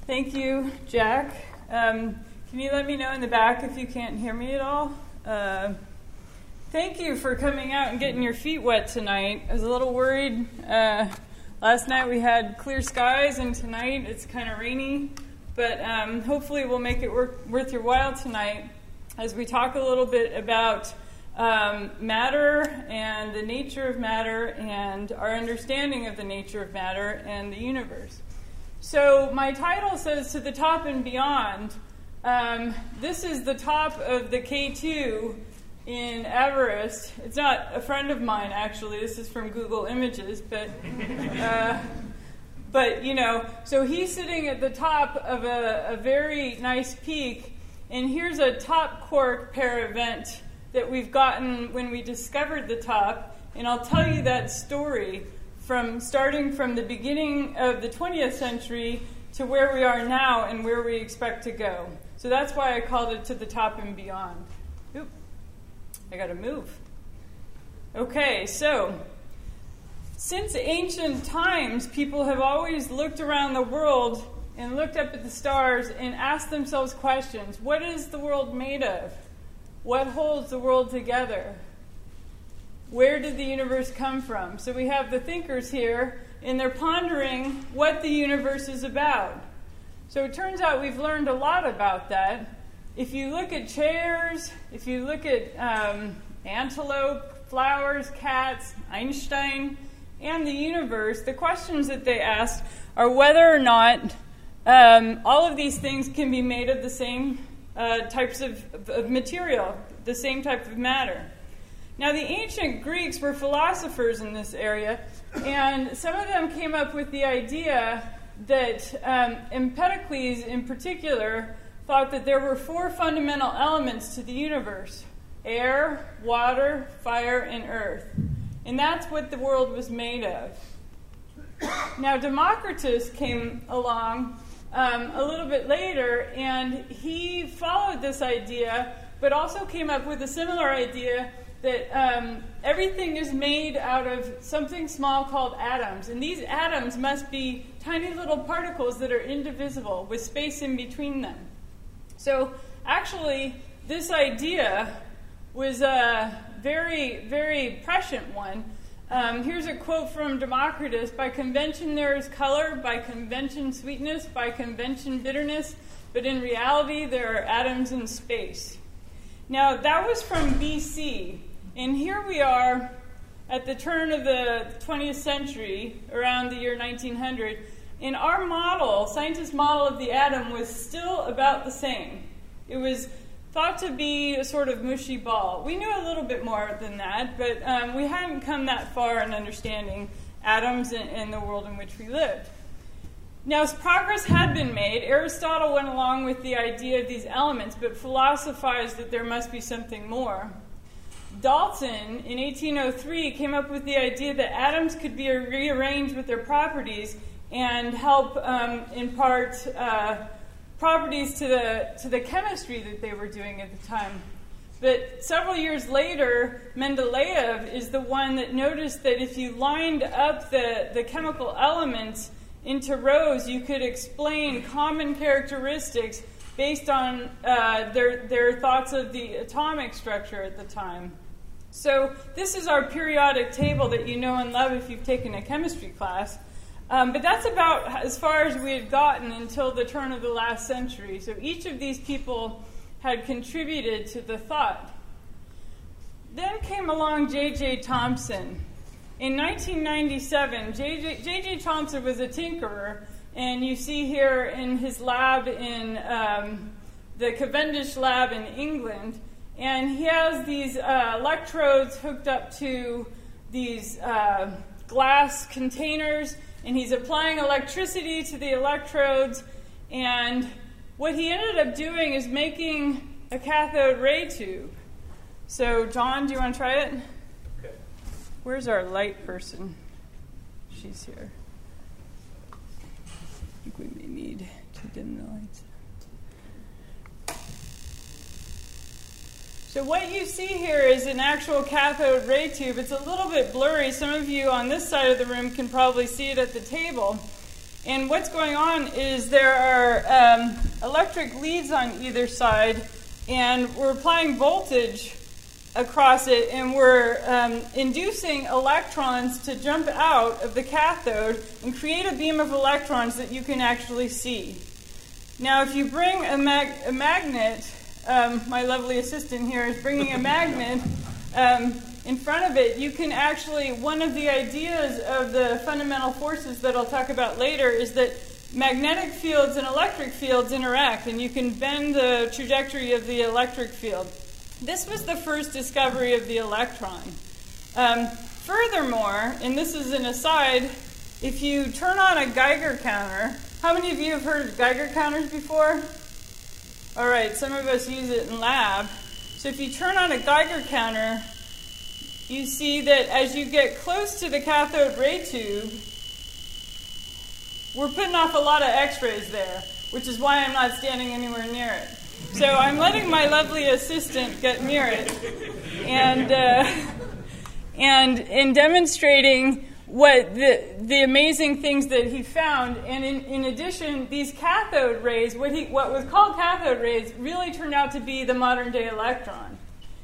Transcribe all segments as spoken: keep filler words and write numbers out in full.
Thank you, Jack. Um, can you let me know in the back if you can't hear me at all? Uh, thank you for coming out and getting your feet wet tonight. I was a little worried. Uh, last night we had clear skies, and tonight it's kind of rainy. But um, hopefully we'll make it work, worth your while tonight as we talk a little bit about um, matter and the nature of matter and our understanding of the nature of matter and the universe. So my title says To the Top and Beyond. Um, this is the top of the K two in Everest. It's not a friend of mine, actually. This is from Google Images. But, uh, but you know, so he's sitting at the top of a, a very nice peak. And here's a top quark pair event that we've gotten when we discovered the top. And I'll tell you that story from starting from the beginning of the twentieth century to where we are now and where we expect to go. So that's why I called it To the Top and Beyond. Oop, I gotta move. Okay, so since ancient times, people have always looked around the world and looked up at the stars and asked themselves questions. What is the world made of? What holds the world together? Where did the universe come from? So we have the thinkers here, and they're pondering what the universe is about. So it turns out we've learned a lot about that. If you look at chairs, if you look at um, antelope, flowers, cats, Einstein, and the universe, the questions that they ask are whether or not um, all of these things can be made of the same uh, types of, of material, the same type of matter. Now, the ancient Greeks were philosophers in this area, and some of them came up with the idea that um, Empedocles, in particular, thought that there were four fundamental elements to the universe: air, water, fire, and earth. And that's what the world was made of. Now, Democritus came along um, a little bit later, and he followed this idea, but also came up with a similar idea that um, everything is made out of something small called atoms. And these atoms must be tiny little particles that are indivisible with space in between them. So actually, this idea was a very, very prescient one. Um, here's a quote from Democritus: "By convention there is color, by convention sweetness, by convention bitterness, but in reality there are atoms in space." Now, that was from B C, and here we are at the turn of the twentieth century, around the year nineteen hundred, and our model, scientists' model of the atom, was still about the same. It was thought to be a sort of mushy ball. We knew a little bit more than that, but um, we hadn't come that far in understanding atoms and, and the world in which we lived. Now, as progress had been made, Aristotle went along with the idea of these elements, but philosophized that there must be something more. Dalton, in eighteen oh three, came up with the idea that atoms could be rearranged with their properties and help um, impart uh, properties to the to the chemistry that they were doing at the time. But several years later, Mendeleev is the one that noticed that if you lined up the, the chemical elements into rows, you could explain common characteristics based on uh, their, their thoughts of the atomic structure at the time. So this is our periodic table that you know and love if you've taken a chemistry class. Um, but that's about as far as we had gotten until the turn of the last century. So each of these people had contributed to the thought. Then came along J J Thomson. In nineteen ninety-seven, J J Thomson was a tinkerer, and you see here in his lab in um, the Cavendish lab in England, and he has these uh, electrodes hooked up to these uh, glass containers, and he's applying electricity to the electrodes, and what he ended up doing is making a cathode ray tube. So, John, do you want to try it? Okay. Where's our light person? She's here. I think we may need to dim the lights. So what you see here is an actual cathode ray tube. It's a little bit blurry. Some of you on this side of the room can probably see it at the table. And what's going on is there are um, electric leads on either side, and we're applying voltage across it, and we're um, inducing electrons to jump out of the cathode and create a beam of electrons that you can actually see. Now, if you bring a, mag a magnet, um, my lovely assistant here is bringing a magnet um, in front of it, you can actually, one of the ideas of the fundamental forces that I'll talk about later is that magnetic fields and electric fields interact, and you can bend the trajectory of the electric field. This was the first discovery of the electron. Um, furthermore, and this is an aside, if you turn on a Geiger counter, how many of you have heard of Geiger counters before? All right, some of us use it in lab. So if you turn on a Geiger counter, you see that as you get close to the cathode ray tube, we're putting off a lot of X-rays there, which is why I'm not standing anywhere near it. So I'm letting my lovely assistant get near it, and uh, and in demonstrating what the the amazing things that he found. And in, in addition, these cathode rays, what he what was called cathode rays, really turned out to be the modern day electron.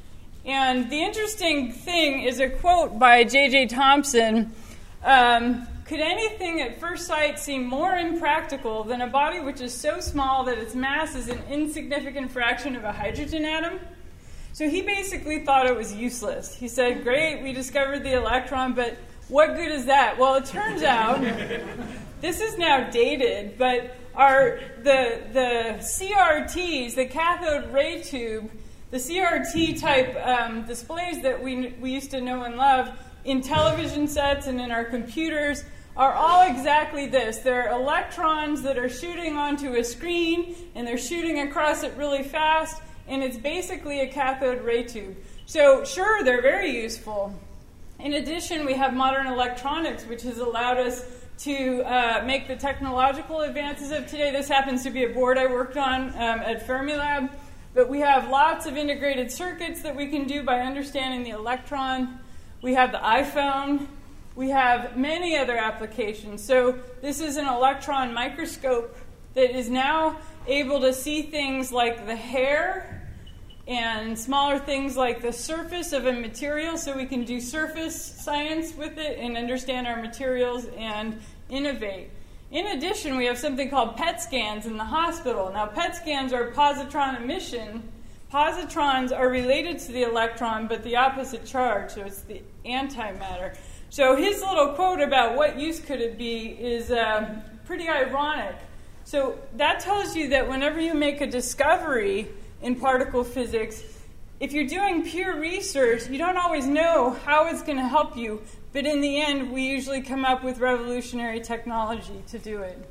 And the interesting thing is a quote by J J Thomson. Um, Could anything at first sight seem more impractical than a body which is so small that its mass is an insignificant fraction of a hydrogen atom? So he basically thought it was useless. He said, great, we discovered the electron, but what good is that? Well, it turns out, this is now dated, but our, the, the C R Ts, the cathode ray tube, the C R T type um, displays that we, we used to know and love in television sets and in our computers are all exactly this. They're electrons that are shooting onto a screen, and they're shooting across it really fast, and it's basically a cathode ray tube. So sure, they're very useful. In addition, we have modern electronics, which has allowed us to uh, make the technological advances of today. This happens to be a board I worked on um, at Fermilab, but we have lots of integrated circuits that we can do by understanding the electron. We have the iPhone. We have many other applications. So this is an electron microscope that is now able to see things like the hair and smaller things like the surface of a material, so we can do surface science with it and understand our materials and innovate. In addition, we have something called P E T scans in the hospital. Now, P E T scans are positron emission. Positrons are related to the electron, but the opposite charge, so it's the antimatter. So his little quote about what use could it be is uh, pretty ironic. So that tells you that whenever you make a discovery in particle physics, if you're doing pure research, you don't always know how it's going to help you, but in the end, we usually come up with revolutionary technology to do it.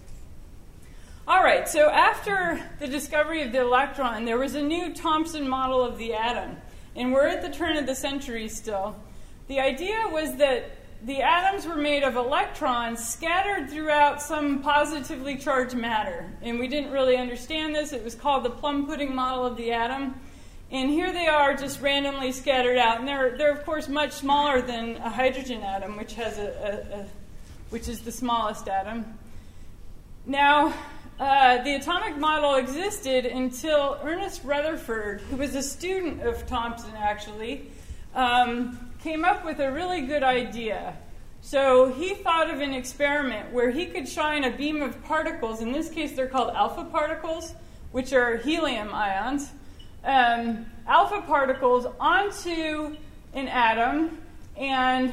All right, so after the discovery of the electron, there was a new Thomson model of the atom, and we're at the turn of the century still. The idea was that the atoms were made of electrons scattered throughout some positively charged matter, and we didn't really understand this. It was called the plum pudding model of the atom, and here they are just randomly scattered out, and they're, they're of course much smaller than a hydrogen atom, which has a, a, a which is the smallest atom. Now, Uh, the atomic model existed until Ernest Rutherford, who was a student of Thomson actually, um, came up with a really good idea. So he thought of an experiment where he could shine a beam of particles, in this case they're called alpha particles, which are helium ions, um, alpha particles onto an atom, and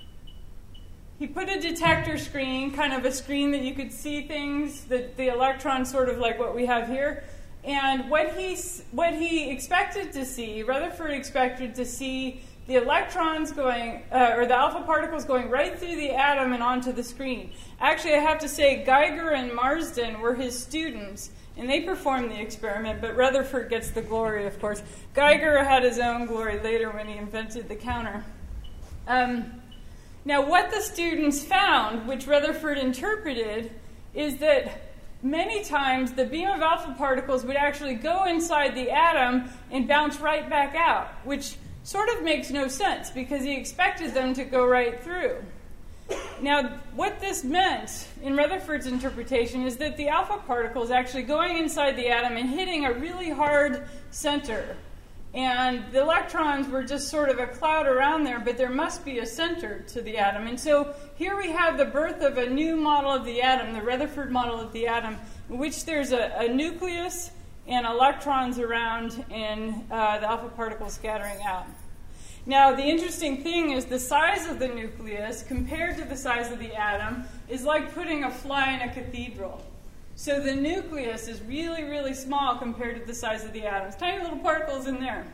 he put a detector screen, kind of a screen that you could see things, the, the electron sort of like what we have here. And what he, what he expected to see, Rutherford expected to see the electrons going, uh, or the alpha particles going right through the atom and onto the screen. Actually, I have to say Geiger and Marsden were his students, and they performed the experiment, but Rutherford gets the glory, of course. Geiger had his own glory later when he invented the counter. Um, Now, what the students found, which Rutherford interpreted, is that many times the beam of alpha particles would actually go inside the atom and bounce right back out, which sort of makes no sense because he expected them to go right through. Now, what this meant in Rutherford's interpretation is that the alpha particle is actually going inside the atom and hitting a really hard center. And the electrons were just sort of a cloud around there, but there must be a center to the atom. And so here we have the birth of a new model of the atom, the Rutherford model of the atom, in which there's a, a nucleus and electrons around and uh, the alpha particle scattering out. Now, the interesting thing is the size of the nucleus compared to the size of the atom is like putting a fly in a cathedral. So the nucleus is really, really small compared to the size of the atoms. Tiny little particles in there.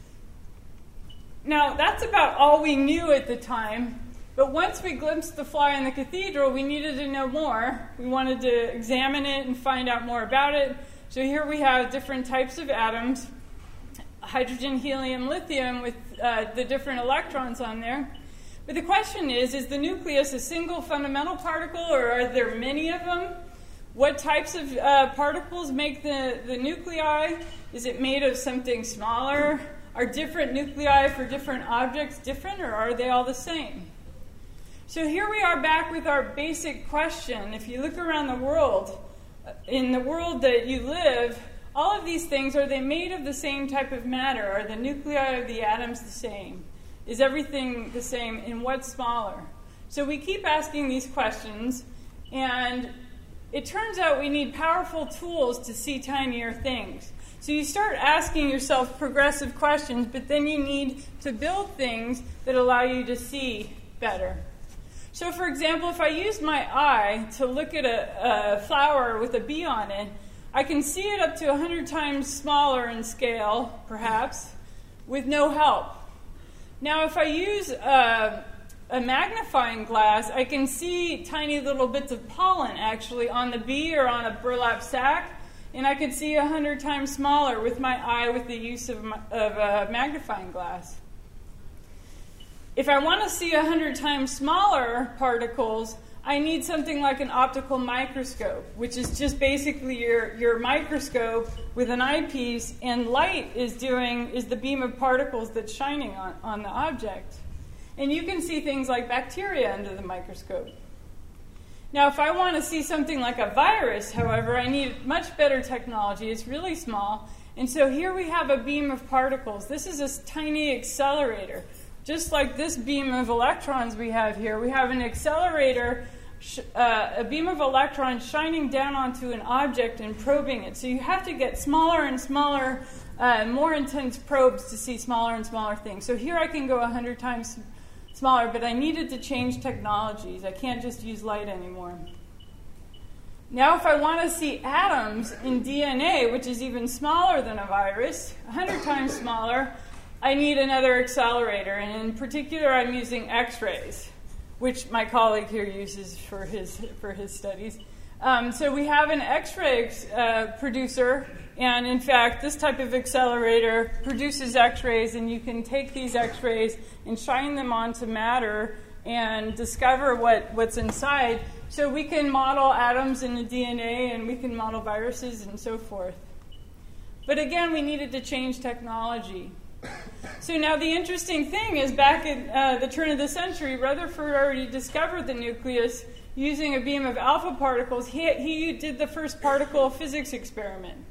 Now, that's about all we knew at the time. But once we glimpsed the fly in the cathedral, we needed to know more. We wanted to examine it and find out more about it. So here we have different types of atoms. Hydrogen, helium, lithium with uh, the different electrons on there. But the question is, is the nucleus a single fundamental particle, or are there many of them? What types of uh, particles make the, the nuclei? Is it made of something smaller? Are different nuclei for different objects different, or are they all the same? So here we are back with our basic question. If you look around the world, in the world that you live, all of these things, are they made of the same type of matter? Are the nuclei of the atoms the same? Is everything the same? And what's smaller? So we keep asking these questions, and it turns out we need powerful tools to see tinier things. So you start asking yourself progressive questions, but then you need to build things that allow you to see better. So for example, if I use my eye to look at a, a flower with a bee on it, I can see it up to one hundred times smaller in scale, perhaps, with no help. Now, if I use a, a magnifying glass, I can see tiny little bits of pollen, actually, on the bee or on a burlap sack, and I can see one hundred times smaller with my eye with the use of, my, of a magnifying glass. If I want to see one hundred times smaller particles, I need something like an optical microscope, which is just basically your, your microscope with an eyepiece, and light is doing is the beam of particles that's shining on, on the object. And you can see things like bacteria under the microscope. Now, if I want to see something like a virus, however, I need much better technology. It's really small. And so here we have a beam of particles. This is a tiny accelerator. Just like this beam of electrons we have here, we have an accelerator, sh- uh, a beam of electrons shining down onto an object and probing it. So you have to get smaller and smaller, uh, more intense probes to see smaller and smaller things. So here I can go one hundred times smaller, but I needed to change technologies. I can't just use light anymore. Now if I want to see atoms in D N A, which is even smaller than a virus, one hundred times smaller, I need another accelerator, and in particular I'm using X-rays, which my colleague here uses for his, for his studies. Um, so we have an X-ray uh, producer, and in fact this type of accelerator produces X-rays, and you can take these X-rays and shine them onto matter and discover what, what's inside. So we can model atoms in the D N A, and we can model viruses and so forth. But again, we needed to change technology. So now the interesting thing is, back at uh, the turn of the century, Rutherford already discovered the nucleus using a beam of alpha particles. He, he did the first particle physics experiment.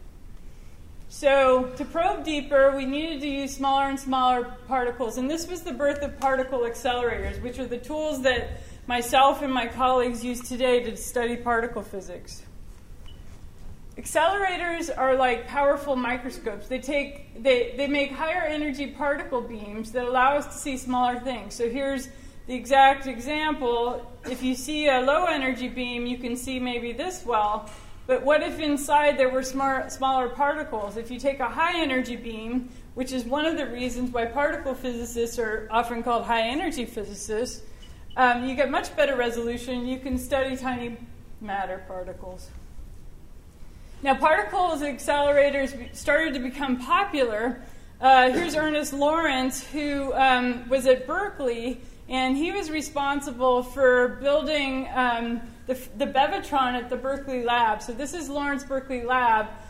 So to probe deeper, we needed to use smaller and smaller particles, and this was the birth of particle accelerators, which are the tools that myself and my colleagues use today to study particle physics. Accelerators are like powerful microscopes. They take, they, they make higher energy particle beams that allow us to see smaller things. So here's the exact example. If you see a low energy beam, you can see maybe this well. But what if inside there were smart, smaller particles? If you take a high energy beam, which is one of the reasons why particle physicists are often called high energy physicists, um, you get much better resolution. You can study tiny matter particles. Now, particles accelerators started to become popular. Uh, here's Ernest Lawrence, who um, was at Berkeley, and he was responsible for building um, the, the Bevatron at the Berkeley lab. So this is Lawrence Berkeley Lab.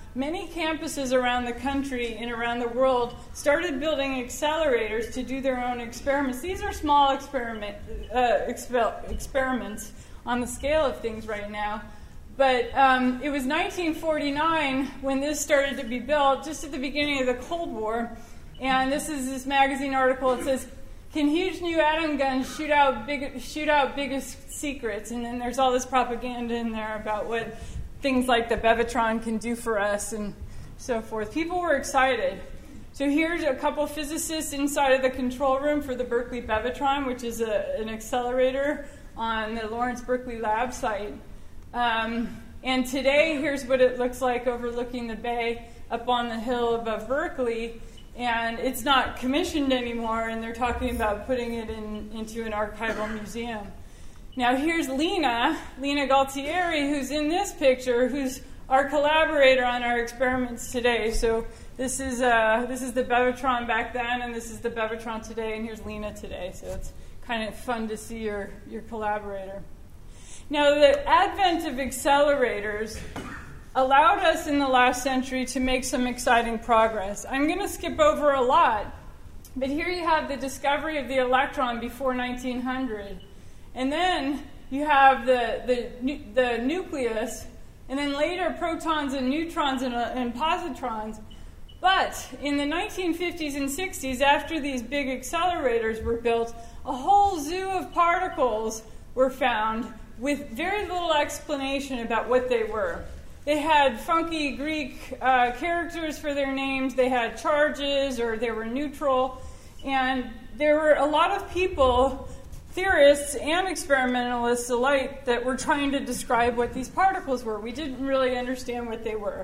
many campuses around the country and around the world started building accelerators to do their own experiments. These are small experiment, uh, exper- experiments on the scale of things right now. But um, it was nineteen forty-nine when this started to be built, just at the beginning of the Cold War. And this is this magazine article. It says, "Can huge new atom guns shoot out big, shoot out biggest secrets?" And then there's all this propaganda in there about what things like the Bevatron can do for us and so forth. People were excited. So here's a couple physicists inside of the control room for the Berkeley Bevatron, which is a, an accelerator on the Lawrence Berkeley Lab site. Um, and today, here's what it looks like overlooking the bay up on the hill above Berkeley. And it's not commissioned anymore, and they're talking about putting it in, into an archival museum. Now here's Lena, Lena Galtieri, who's in this picture, who's our collaborator on our experiments today. So this is uh, this is the Bevatron back then, and this is the Bevatron today, and here's Lena today. So it's kind of fun to see your, your collaborator. Now, the advent of accelerators allowed us in the last century to make some exciting progress. I'm going to skip over a lot, but here you have the discovery of the electron before nineteen hundred. And then you have the, the, the nucleus, and then later protons and neutrons and, uh, and positrons. But in the nineteen fifties and sixties, after these big accelerators were built, a whole zoo of particles were found with very little explanation about what they were. They had funky Greek uh, characters for their names, they had charges, or they were neutral, and there were a lot of people, theorists and experimentalists alike, that were trying to describe what these particles were. We didn't really understand what they were.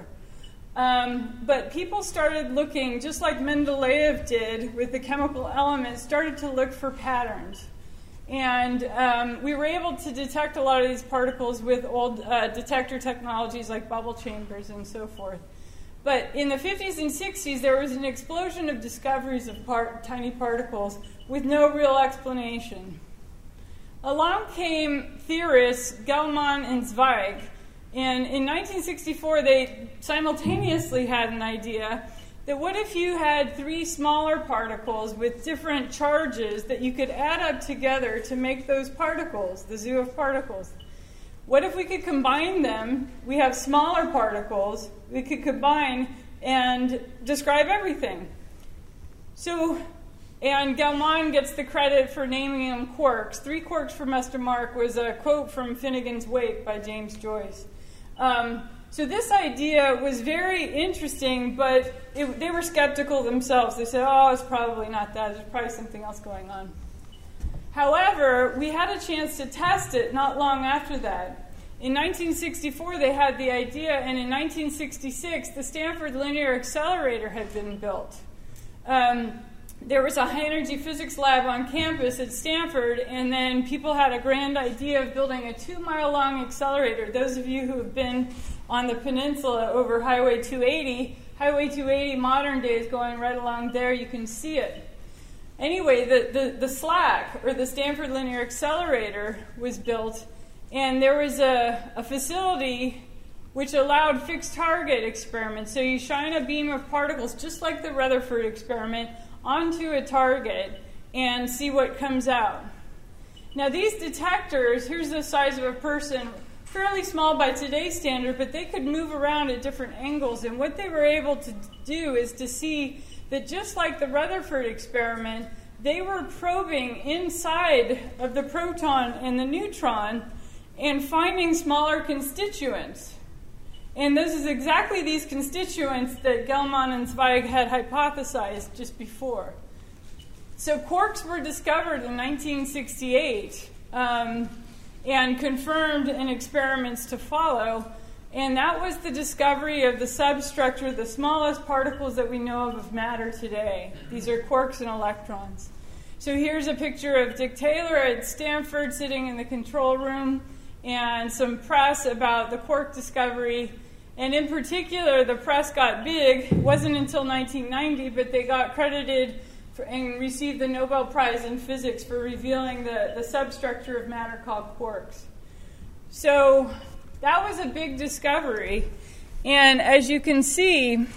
Um, but people started looking, just like Mendeleev did with the chemical elements, started to look for patterns. And um, we were able to detect a lot of these particles with old uh, detector technologies like bubble chambers and so forth. But in the fifties and sixties, there was an explosion of discoveries of part- tiny particles with no real explanation. Along came theorists Gell-Mann and Zweig, and in nineteen sixty-four, they simultaneously had an idea that what if you had three smaller particles with different charges that you could add up together to make those particles, the zoo of particles? What if we could combine them? We have smaller particles. We could combine and describe everything. So, and Gell-Mann gets the credit for naming them quarks. Three quarks for Mister Mark was a quote from Finnegan's Wake by James Joyce. Um, So this idea was very interesting, but it, they were skeptical themselves. They said, oh, it's probably not that. There's probably something else going on. However, we had a chance to test it not long after that. In nineteen sixty-four, they had the idea, and in nineteen sixty-six, the Stanford Linear Accelerator had been built. Um, there was a high-energy physics lab on campus at Stanford, and then people had a grand idea of building a two-mile-long accelerator. Those of you who have been on the peninsula over Highway two eighty, Highway two eighty modern days going right along there, you can see it. Anyway, the, the, the SLAC, or the Stanford Linear Accelerator, was built, and there was a, a facility which allowed fixed target experiments. So you shine a beam of particles, just like the Rutherford experiment, onto a target and see what comes out. Now these detectors, here's the size of a person, fairly small by today's standard, but they could move around at different angles. And what they were able to do is to see that just like the Rutherford experiment, they were probing inside of the proton and the neutron and finding smaller constituents. And this is exactly these constituents that Gell-Mann and Zweig had hypothesized just before. So quarks were discovered in nineteen sixty-eight um, and confirmed in experiments to follow. And that was the discovery of the substructure, the smallest particles that we know of of matter today. These are quarks and electrons. So here's a picture of Dick Taylor at Stanford sitting in the control room, and some press about the quark discovery. And in particular, the press got big. It wasn't until nineteen ninety, but they got credited for, and received the Nobel Prize in Physics for revealing the, the substructure of matter called quarks. So that was a big discovery. And as you can see,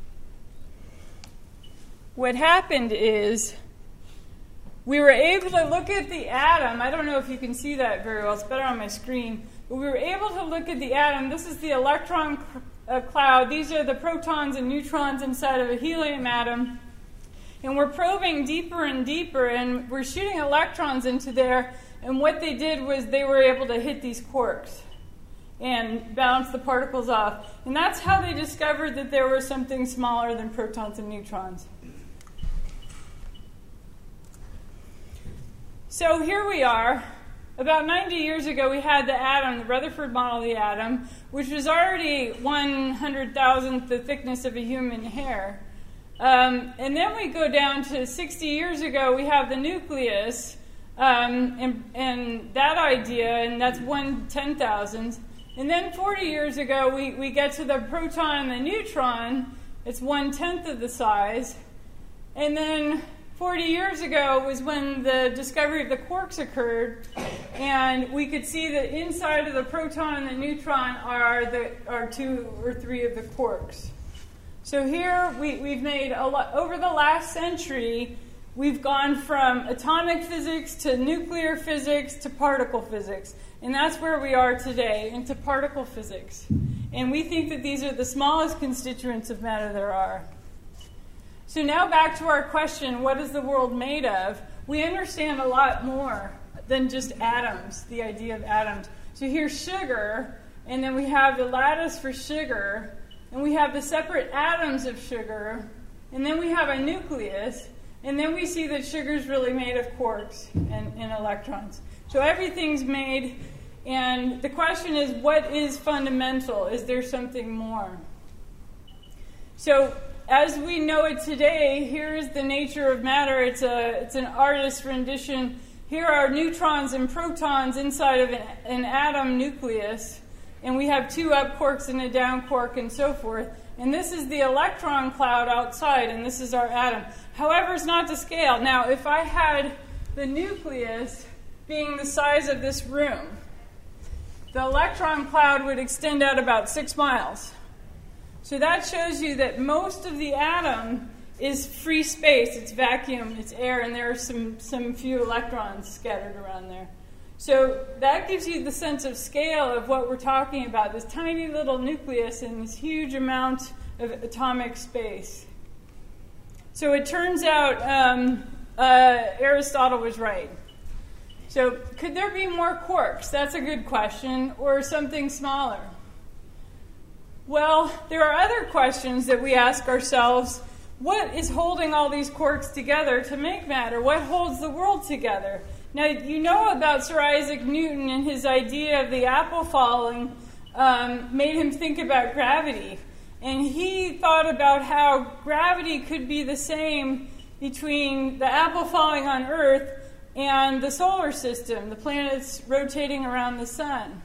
what happened is we were able to look at the atom. I don't know if you can see that very well. It's better on my screen. But we were able to look at the atom. This is the electron uh, cloud. These are the protons and neutrons inside of a helium atom. And we're probing deeper and deeper, and we're shooting electrons into there. And what they did was they were able to hit these quarks and bounce the particles off. And that's how they discovered that there was something smaller than protons and neutrons. So here we are. About ninety years ago, we had the atom, the Rutherford model of the atom, which was already one hundred thousandth the thickness of a human hair. Um, and then we go down to sixty years ago, we have the nucleus, um, and, and that idea, and that's one ten thousandth. And then forty years ago, we, we get to the proton and the neutron. It's one tenth of the size. And then forty years ago was when the discovery of the quarks occurred, and we could see that inside of the proton and the neutron are the are two or three of the quarks. So here we, we've made a lot over the last century. We've gone from atomic physics to nuclear physics to particle physics, and that's where we are today, into particle physics. And we think that these are the smallest constituents of matter there are. So now back to our question, what is the world made of? We understand a lot more than just atoms, the idea of atoms. So here's sugar, and then we have the lattice for sugar, and we have the separate atoms of sugar, and then we have a nucleus, and then we see that sugar is really made of quarks and, and electrons. So everything's made, and the question is, what is fundamental? Is there something more? So as we know it today, here is the nature of matter. It's a it's an artist's rendition. Here are neutrons and protons inside of an, an atom nucleus, and we have two up quarks and a down quark and so forth. And this is the electron cloud outside, and this is our atom. However, it's not to scale. Now, if I had the nucleus being the size of this room, the electron cloud would extend out about six miles. So that shows you that most of the atom is free space. It's vacuum, it's air, and there are some, some few electrons scattered around there. So that gives you the sense of scale of what we're talking about, this tiny little nucleus and this huge amount of atomic space. So it turns out um, uh, Aristotle was right. So could there be more quarks? That's a good question, or something smaller? Well, there are other questions that we ask ourselves. What is holding all these quarks together to make matter? What holds the world together? Now, you know about Sir Isaac Newton and his idea of the apple falling um, made him think about gravity. And he thought about how gravity could be the same between the apple falling on Earth and the solar system, the planets rotating around the sun.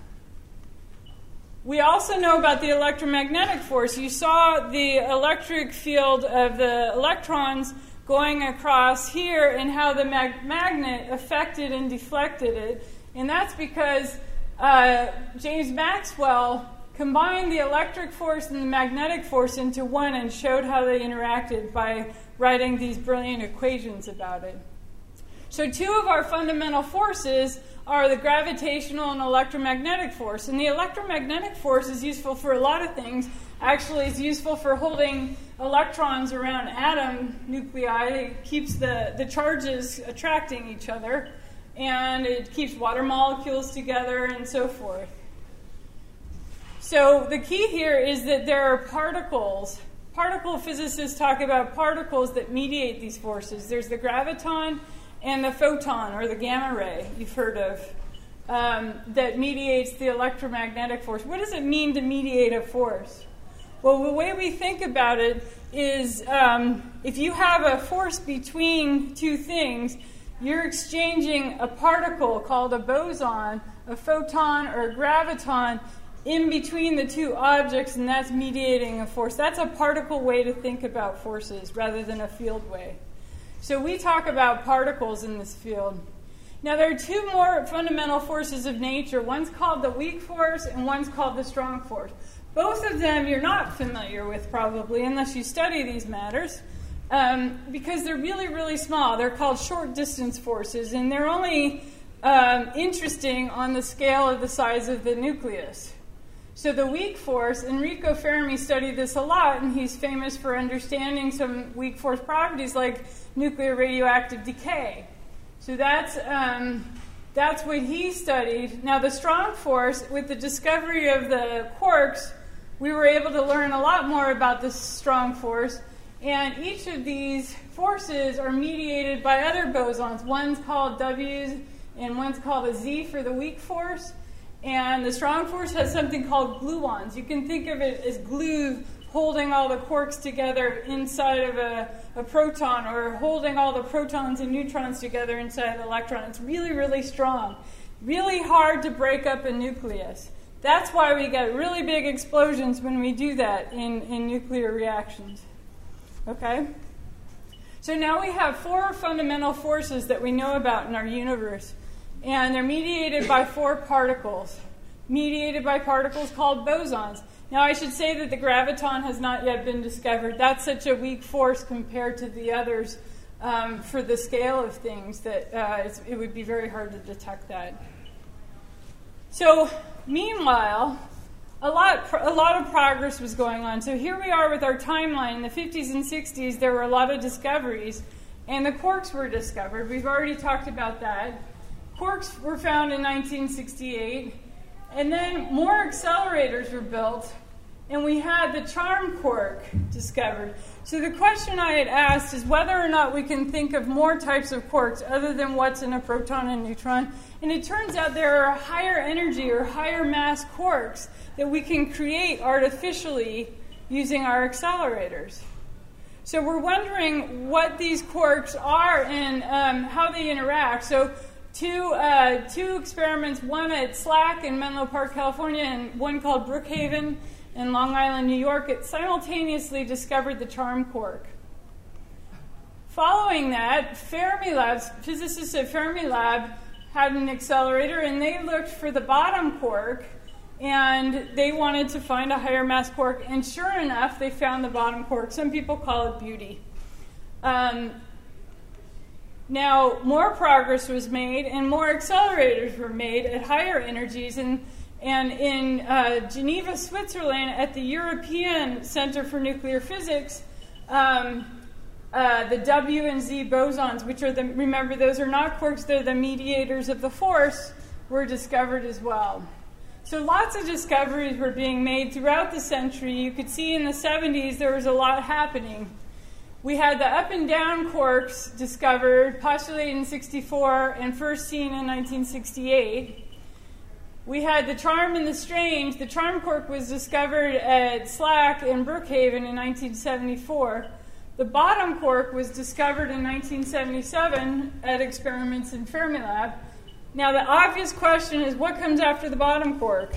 We also know about the electromagnetic force. You saw the electric field of the electrons going across here and how the mag- magnet affected and deflected it. And that's because uh, James Maxwell combined the electric force and the magnetic force into one and showed how they interacted by writing these brilliant equations about it. So two of our fundamental forces are the gravitational and electromagnetic force. And the electromagnetic force is useful for a lot of things. Actually, it's useful for holding electrons around atom nuclei. It keeps the, the charges attracting each other, and it keeps water molecules together and so forth. So the key here is that there are particles. Particle physicists talk about particles that mediate these forces. There's the graviton and the photon, or the gamma ray, you've heard of, um, that mediates the electromagnetic force. What does it mean to mediate a force? Well, the way we think about it is um, if you have a force between two things, you're exchanging a particle called a boson, a photon, or a graviton in between the two objects, and that's mediating a force. That's a particle way to think about forces rather than a field way. So we talk about particles in this field. Now there are two more fundamental forces of nature. One's called the weak force and one's called the strong force. Both of them you're not familiar with probably unless you study these matters um, because they're really, really small. They're called short distance forces, and they're only um, interesting on the scale of the size of the nucleus. So the weak force, Enrico Fermi studied this a lot, and he's famous for understanding some weak force properties like nuclear radioactive decay. So that's, um, that's what he studied. Now the strong force, with the discovery of the quarks, we were able to learn a lot more about this strong force, and each of these forces are mediated by other bosons. One's called W, and one's called a Z for the weak force. And the strong force has something called gluons. You can think of it as glue holding all the quarks together inside of a, a proton, or holding all the protons and neutrons together inside an electron. It's really, really strong. Really hard to break up a nucleus. That's why we get really big explosions when we do that in, in nuclear reactions. Okay? So now we have four fundamental forces that we know about in our universe. And they're mediated by four particles, mediated by particles called bosons. Now, I should say that the graviton has not yet been discovered. That's such a weak force compared to the others um, for the scale of things that uh, it's, it would be very hard to detect that. So, meanwhile, a lot, a lot of progress was going on. So here we are with our timeline. In the fifties and sixties, there were a lot of discoveries, and the quarks were discovered. We've already talked about that. Quarks were found in nineteen sixty-eight, and then more accelerators were built, and we had the charm quark discovered. So the question I had asked is whether or not we can think of more types of quarks other than what's in a proton and neutron, and it turns out there are higher energy or higher mass quarks that we can create artificially using our accelerators. So we're wondering what these quarks are and um, how they interact. So Two, uh, two experiments, one at SLAC in Menlo Park, California, and one called Brookhaven in Long Island, New York, it simultaneously discovered the charm quark. Following that, Fermilab, physicists at Fermilab had an accelerator, and they looked for the bottom quark, and they wanted to find a higher mass quark, and sure enough, they found the bottom quark. Some people call it beauty. Um, Now, more progress was made, and more accelerators were made at higher energies. And, and in uh, Geneva, Switzerland, at the European Center for Nuclear Physics, um, uh, the W and Z bosons, which are the, remember, those are not quarks, they're the mediators of the force, were discovered as well. So lots of discoveries were being made throughout the century. You could see in the seventies there was a lot happening. We had the up and down quarks discovered, postulated in sixty-four, and first seen in nineteen sixty-eight. We had the charm and the strange. The charm quark was discovered at SLAC in Brookhaven in nineteen seventy-four. The bottom quark was discovered in nineteen seventy-seven at experiments in Fermilab. Now, the obvious question is, what comes after the bottom quark?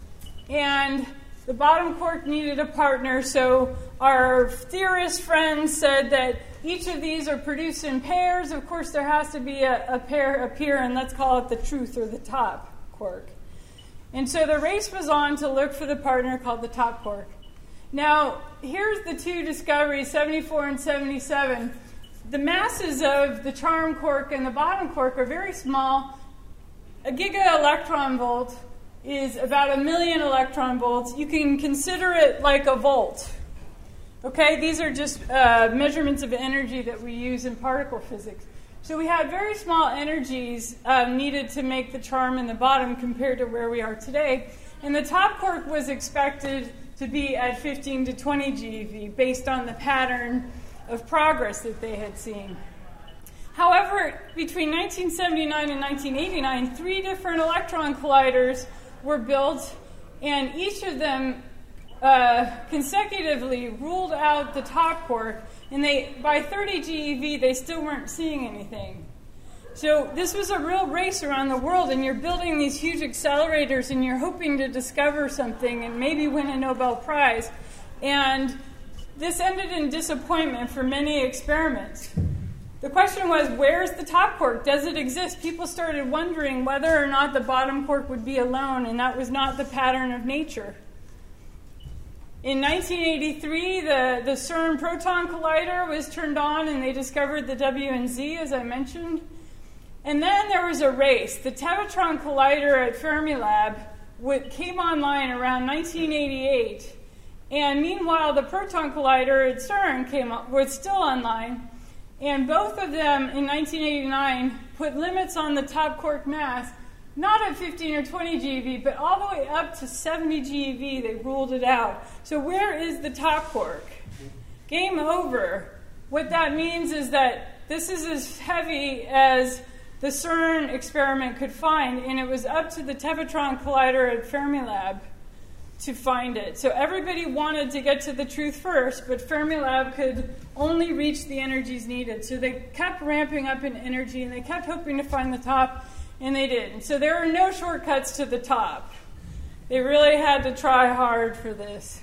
And the bottom quark needed a partner, so our theorist friends said that each of these are produced in pairs. Of course, there has to be a, a pair appear, and let's call it the truth or the top quark. And so the race was on to look for the partner called the top quark. Now, here's the two discoveries, seventy-four and seventy-seven. The masses of the charm quark and the bottom quark are very small. A giga electron volt is about a million electron volts. You can consider it like a volt. Okay, these are just uh, measurements of energy that we use in particle physics. So we had very small energies um, needed to make the charm in the bottom compared to where we are today. And the top quark was expected to be at fifteen to twenty GeV based on the pattern of progress that they had seen. However, between nineteen seventy-nine and nineteen eighty-nine, three different electron colliders were built, and each of them uh, consecutively ruled out the top quark, and they, by thirty GeV, they still weren't seeing anything. So this was a real race around the world, and you're building these huge accelerators, and you're hoping to discover something and maybe win a Nobel Prize. And this ended in disappointment for many experiments. The question was, where's the top quark? Does it exist? People started wondering whether or not the bottom quark would be alone, and that was not the pattern of nature. In nineteen eighty-three, the, the CERN Proton Collider was turned on and they discovered the W N Z, as I mentioned. And then there was a race. The Tevatron Collider at Fermilab came online around nineteen eighty-eight. And meanwhile, the Proton Collider at CERN came up, was still online. And both of them in nineteen eighty-nine put limits on the top quark mass, not at fifteen or twenty GeV, but all the way up to seventy GeV. They ruled it out. So where is the top quark? Game over. What that means is that this is as heavy as the CERN experiment could find, and it was up to the Tevatron Collider at Fermilab to find it. So everybody wanted to get to the truth first, but Fermilab could only reach the energies needed. So they kept ramping up in energy, and they kept hoping to find the top, and they did. And so there are no shortcuts to the top. They really had to try hard for this.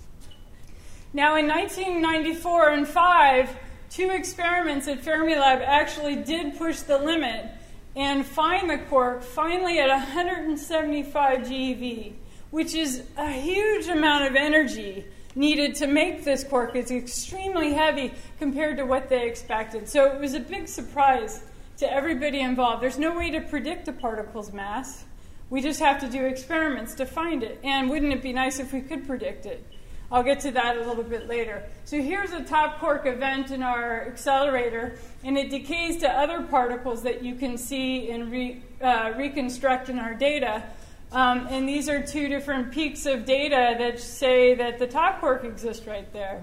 Now in nineteen ninety-four and five, two experiments at Fermilab actually did push the limit and find the quark finally at one hundred seventy-five GeV, which is a huge amount of energy needed to make this quark. It's extremely heavy compared to what they expected. So it was a big surprise to everybody involved. There's no way to predict a particle's mass. We just have to do experiments to find it. And wouldn't it be nice if we could predict it? I'll get to that a little bit later. So here's a top quark event in our accelerator, and it decays to other particles that you can see and re, uh, reconstruct in our data. Um, and these are two different peaks of data that say that the top quark exists right there.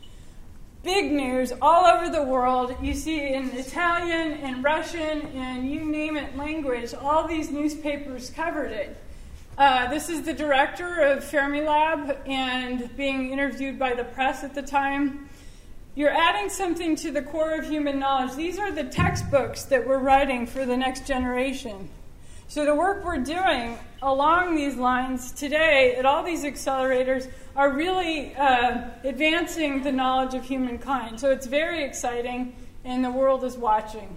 Big news all over the world. You see in Italian and Russian and you name it language, all these newspapers covered it. Uh, this is the director of Fermilab and being interviewed by the press at the time. You're adding something to the core of human knowledge. These are the textbooks that we're writing for the next generation. So the work we're doing along these lines today at all these accelerators are really uh, advancing the knowledge of humankind. So it's very exciting, and the world is watching.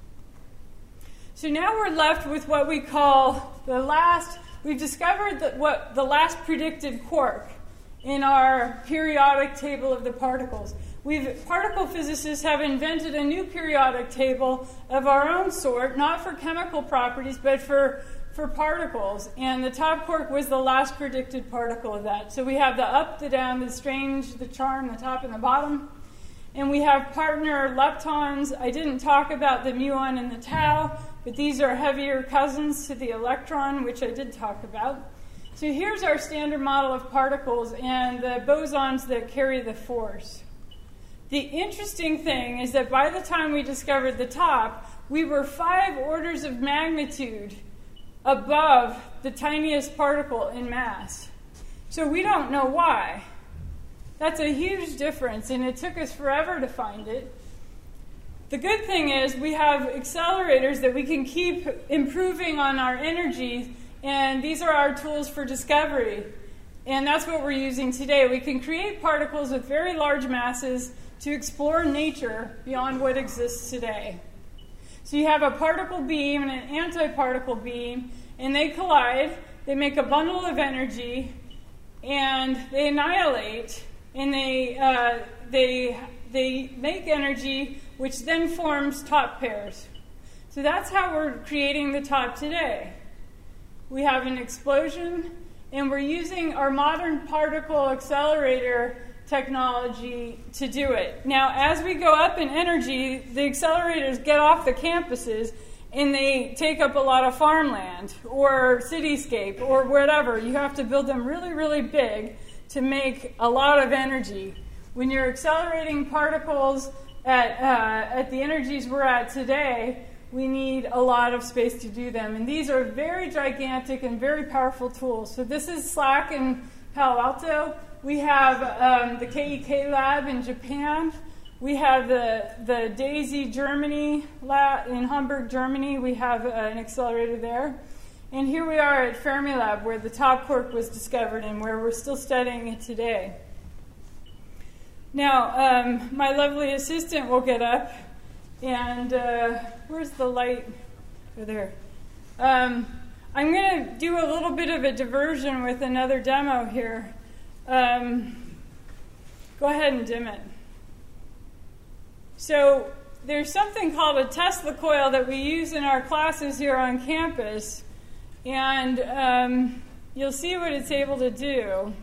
So now we're left with what we call the last, we've discovered that what the last predicted quark in our periodic table of the particles. We've, particle physicists have invented a new periodic table of our own sort, not for chemical properties, but for, for particles. And the top quark was the last predicted particle of that. So we have the up, the down, the strange, the charm, the top, and the bottom. And we have partner leptons. I didn't talk about the muon and the tau, but these are heavier cousins to the electron, which I did talk about. So here's our standard model of particles and the bosons that carry the force. The interesting thing is that by the time we discovered the top, we were five orders of magnitude above the tiniest particle in mass. So we don't know why. That's a huge difference, and it took us forever to find it. The good thing is we have accelerators that we can keep improving on our energy, and these are our tools for discovery. And that's what we're using today. We can create particles with very large masses to explore nature beyond what exists today. So you have a particle beam and an antiparticle beam, and they collide, they make a bundle of energy, and they annihilate, and they, uh, they, they make energy, which then forms top pairs. So that's how we're creating the top today. We have an explosion, and we're using our modern particle accelerator technology to do it. Now, as we go up in energy, the accelerators get off the campuses and they take up a lot of farmland or cityscape or whatever. You have to build them really, really big to make a lot of energy. When you're accelerating particles at, uh, at the energies we're at today, we need a lot of space to do them. And these are very gigantic and very powerful tools. So this is SLAC in Palo Alto. We have um, the K E K lab in Japan. We have the, the DAISY Germany lab in Hamburg, Germany. We have uh, an accelerator there. And here we are at Fermilab, where the top quark was discovered and where we're still studying it today. Now, um, my lovely assistant will get up, and uh, where's the light? Over there. Um, I'm going to do a little bit of a diversion with another demo here. Um, Go ahead and dim it. So there's something called a Tesla coil that we use in our classes here on campus, and um, you'll see what it's able to do.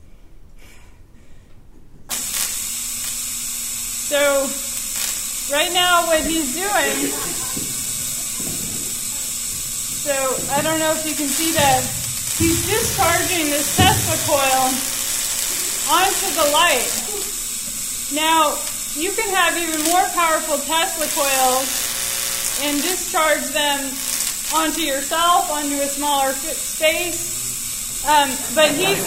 So right now what he's doing, so I don't know if you can see that, he's discharging this Tesla coil onto the light. Now, you can have even more powerful Tesla coils and discharge them onto yourself, onto a smaller space. Um, but he's,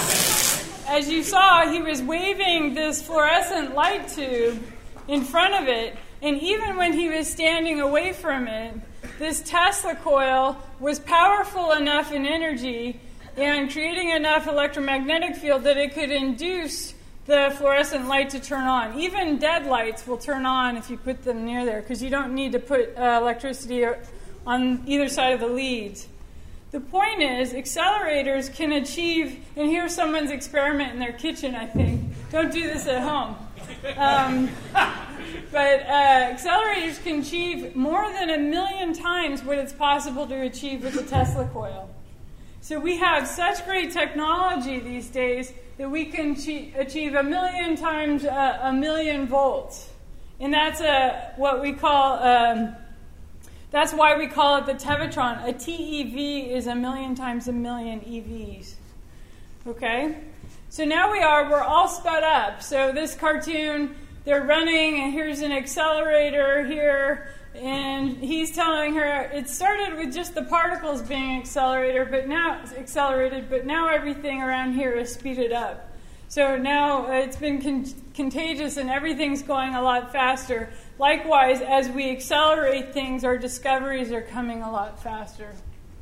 as you saw, he was waving this fluorescent light tube in front of it, and even when he was standing away from it, this Tesla coil was powerful enough in energy and creating enough electromagnetic field that it could induce the fluorescent light to turn on. Even dead lights will turn on if you put them near there, because you don't need to put uh, electricity on either side of the leads. The point is, accelerators can achieve, and here's someone's experiment in their kitchen, I think. Don't do this at home. Um, but uh, accelerators can achieve more than a million times what it's possible to achieve with a Tesla coil. So we have such great technology these days that we can che- achieve a million times uh, a million volts. And that's a, what we call, um, that's why we call it the Tevatron. A T E V is a million times a million E Vs. Okay? So now we are, we're all sped up. So this cartoon, they're running, and here's an accelerator here, and he's telling her it started with just the particles being accelerator, but now accelerated, but now everything around here is speeded up. So now uh, it's been con- contagious, and everything's going a lot faster. Likewise, as we accelerate things, our discoveries are coming a lot faster.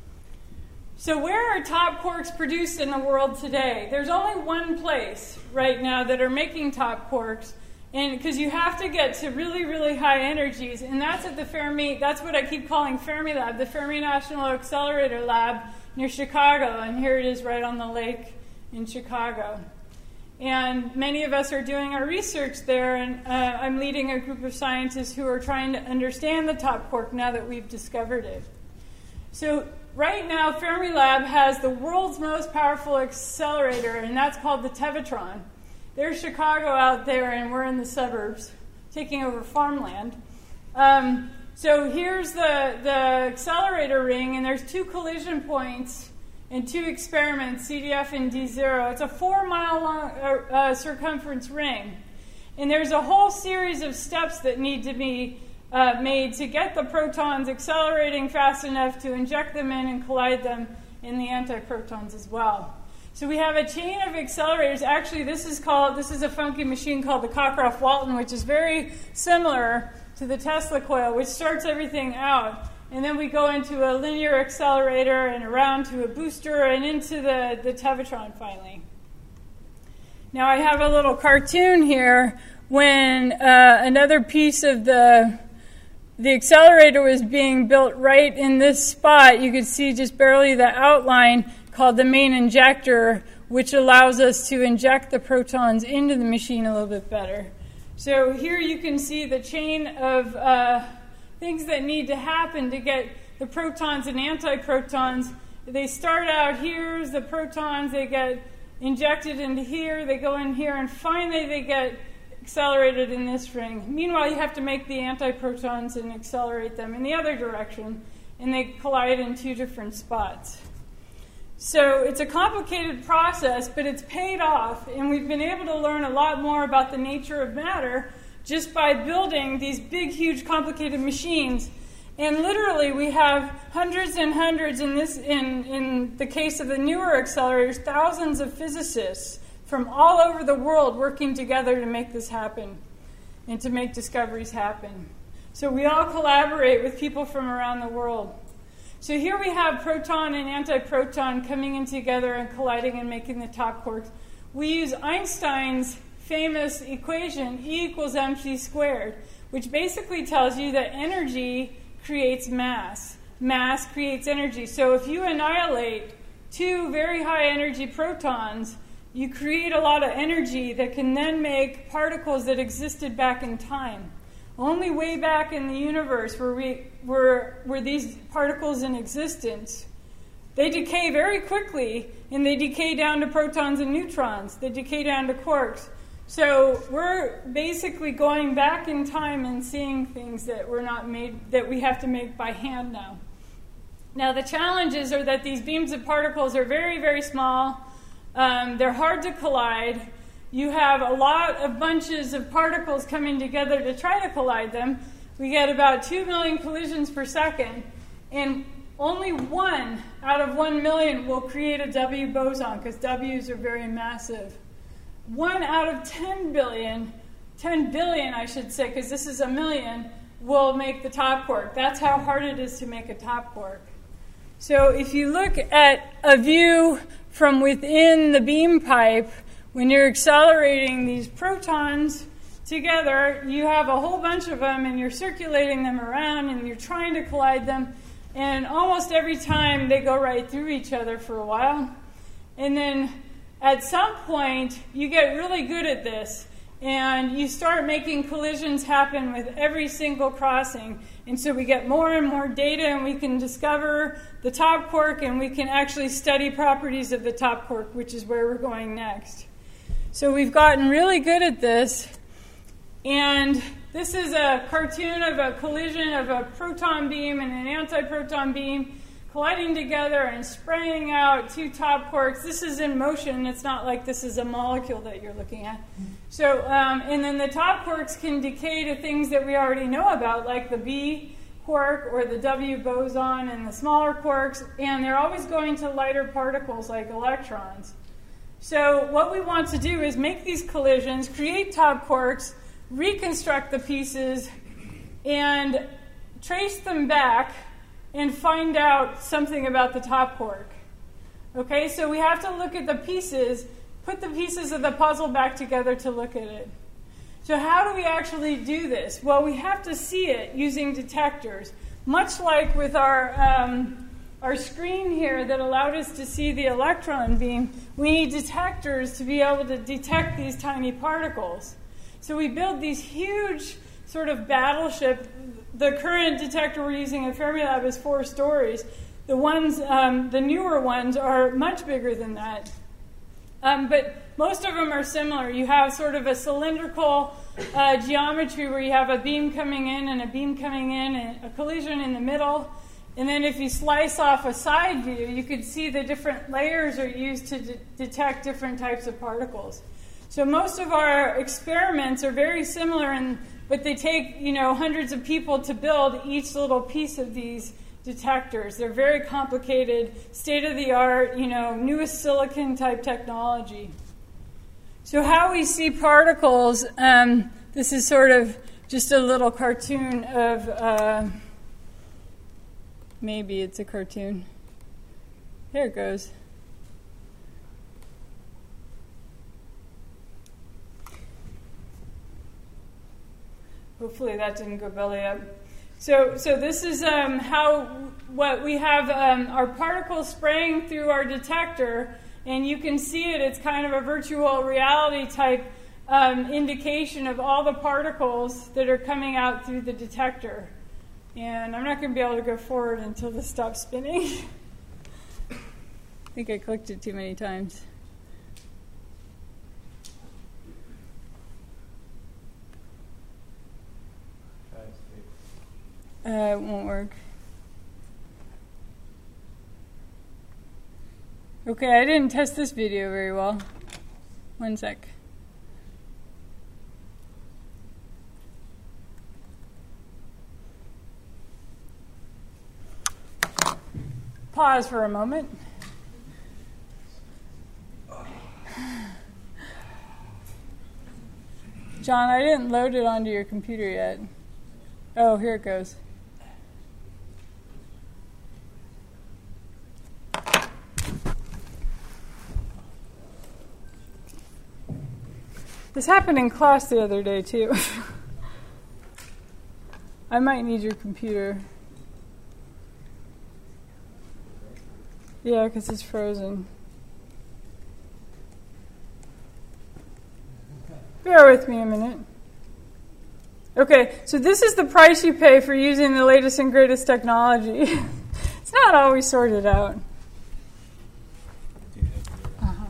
So where are top quarks produced in the world today? There's only one place right now that are making top quarks, and because you have to get to really, really high energies, and that's at the Fermi, that's what I keep calling Fermilab, the Fermi National Accelerator Lab near Chicago, and here it is right on the lake in Chicago. And many of us are doing our research there, and uh, I'm leading a group of scientists who are trying to understand the top quark now that we've discovered it. So right now, Fermilab has the world's most powerful accelerator, and that's called the Tevatron. There's Chicago out there, and we're in the suburbs, taking over farmland. Um, so here's the, the accelerator ring, and there's two collision points and two experiments, C D F and D zero. It's a four-mile long uh, uh, circumference ring. And there's a whole series of steps that need to be uh, made to get the protons accelerating fast enough to inject them in and collide them in the antiprotons as well. So we have a chain of accelerators. Actually, this is called, this is a funky machine called the Cockcroft-Walton, which is very similar to the Tesla coil, which starts everything out. And then we go into a linear accelerator and around to a booster and into the, the Tevatron finally. Now I have a little cartoon here when uh, another piece of the the accelerator was being built right in this spot. You could see just barely the outline, called the main injector, which allows us to inject the protons into the machine a little bit better. So here you can see the chain of uh, things that need to happen to get the protons and antiprotons. They start out here, the protons, they get injected into here, they go in here, and finally they get accelerated in this ring. Meanwhile, you have to make the antiprotons and accelerate them in the other direction, and they collide in two different spots. So it's a complicated process, but it's paid off, and we've been able to learn a lot more about the nature of matter just by building these big, huge, complicated machines. And literally, we have hundreds and hundreds, in this, in, in the case of the newer accelerators, thousands of physicists from all over the world working together to make this happen and to make discoveries happen. So we all collaborate with people from around the world. So here we have proton and antiproton coming in together and colliding and making the top quarks. We use Einstein's famous equation, E equals mc squared, which basically tells you that energy creates mass. Mass creates energy. So if you annihilate two very high energy protons, you create a lot of energy that can then make particles that existed back in time. Only way back in the universe were, we, were, were these particles in existence. They decay very quickly, and they decay down to protons and neutrons. They decay down to quarks. So we're basically going back in time and seeing things that were not made, that we have to make by hand now. Now the challenges are that these beams of particles are very, very small. Um, they're hard to collide. You have a lot of bunches of particles coming together to try to collide them. We get about two million collisions per second, and only one out of one million will create a W boson, because W's are very massive. One out of ten billion, ten billion I should say, because this is a million, will make the top quark. That's how hard it is to make a top quark. So if you look at a view from within the beam pipe, when you're accelerating these protons together, you have a whole bunch of them, and you're circulating them around, and you're trying to collide them. And almost every time, they go right through each other for a while. And then at some point, you get really good at this, and you start making collisions happen with every single crossing. And so we get more and more data, and we can discover the top quark, and we can actually study properties of the top quark, which is where we're going next. So we've gotten really good at this, and this is a cartoon of a collision of a proton beam and an antiproton beam colliding together and spraying out two top quarks. This is in motion. It's not like this is a molecule that you're looking at. So, um, and then the top quarks can decay to things that we already know about, like the B quark or the W boson and the smaller quarks, and they're always going to lighter particles like electrons. So what we want to do is make these collisions, create top quarks, reconstruct the pieces, and trace them back and find out something about the top quark. Okay, so we have to look at the pieces, put the pieces of the puzzle back together to look at it. So how do we actually do this? Well, we have to see it using detectors, much like with our um, our screen here that allowed us to see the electron beam. We need detectors to be able to detect these tiny particles. So we build these huge sort of battleship. The current detector we're using at Fermilab is four stories. The ones, um, the newer ones are much bigger than that. Um, but most of them are similar. You have sort of a cylindrical uh, geometry where you have a beam coming in and a beam coming in and a collision in the middle. And then if you slice off a side view, you can see the different layers are used to de- detect different types of particles. So most of our experiments are very similar, in, but they take, you know, hundreds of people to build each little piece of these detectors. They're very complicated, state-of-the-art, you know, newest silicon type technology. So how we see particles, um, this is sort of just a little cartoon of, uh, maybe it's a cartoon. There it goes. Hopefully that didn't go belly up. So, so this is um, how what we have um, our particles spraying through our detector, and you can see it. It's kind of a virtual reality type um, indication of all the particles that are coming out through the detector. And I'm not going to be able to go forward until this stops spinning. I think I clicked it too many times. Uh, it won't work. Okay, I didn't test this video very well. One sec. Pause for a moment. John, I didn't load it onto your computer yet. Oh, here it goes. This happened in class the other day, too. I might need your computer. Yeah, because it's frozen. bear with me a minute. Okay, so this is the price you pay for using the latest and greatest technology. It's not always sorted out. Uh-huh.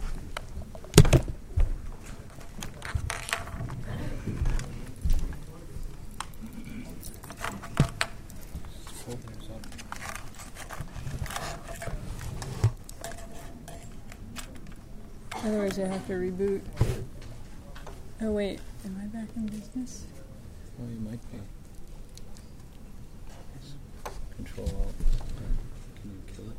Otherwise I have to reboot. Oh wait, am I back in business? Well, you might be. Control Alt. Can you kill it?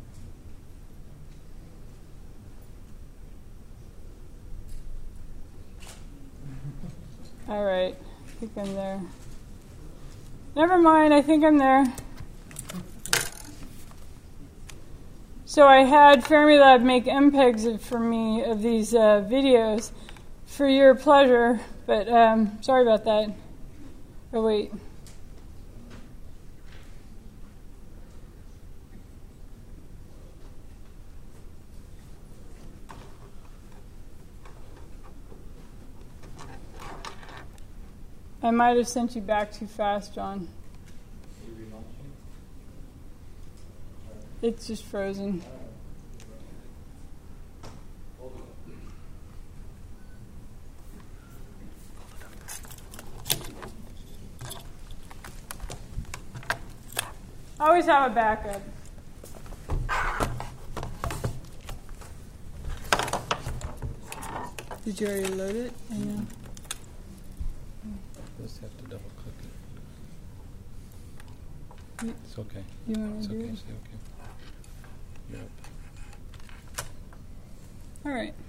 All right, I think I'm there. Never mind, I think I'm there. So I had Fermilab make M P E Gs of, for me of these uh, videos for your pleasure, but um, sorry about that. Oh wait. I might have sent you back too fast, John. It's just frozen. Always have a backup. Did you already load it? I know. Just have to double click it. You, It's okay. you want It's to do okay. it? It's okay. Yep. All right.